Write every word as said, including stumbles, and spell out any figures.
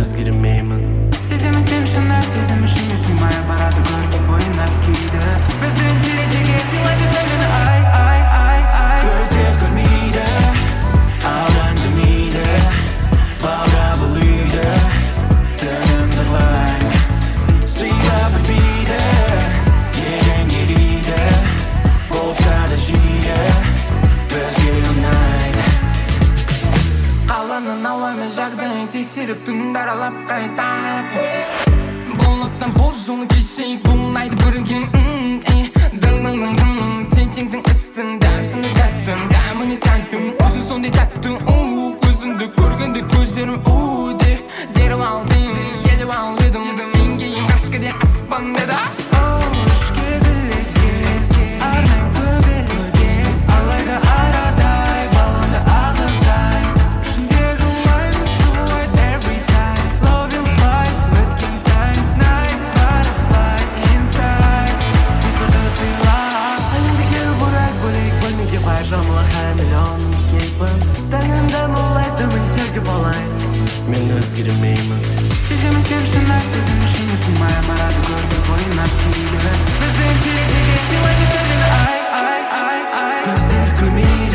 өзгермеймін. Сеземін сен шынар, сезім ішіме сыймай барады, көркем бойына кейді. Біздің терезеге сыйлайды сәулені, ай, ай, ай, ай. Көздер көрмейді, алаңдамайды, баурап бұл үйді, тынымды лайм. Сыйлап өтпейді, елең ериді, болса да жиі бізге ұнайды. Қаланың ауамен жағдайын тексеріп түнді аралап қайтайық. Болыптан бол жолын кешейік, болмайды бірге. Дың-дың-дың-дың, тең-теңдің істің дәмсіні тәттім, дәміне тәттім, өзің сондай тәтті. Өзіңді көргенде көздерім де деріп алдым, келіп алып едім, деңгейім қашқыде аспан деді. Үшке гүлеге, арнайым көбелеге, алайда арадай баланды ағызай. Ішіндегі лайм шулайды every time, loving fight, өткен сайын, night butterfly inside. Сиқырды сыйла, әлемдегі бұрай бөлек бөлмеге бай жамыла һәр миллионым кейпін. Тәнімді молайды мен сергіп алайын, мен өзгермеймін. сеземін сен шынар, сезім ішіме сыймай барады, көркем бойына кейді. Біздің терезеге сыйлайды сәулені, ай, ай, ай, ай. Көздер көрмейді,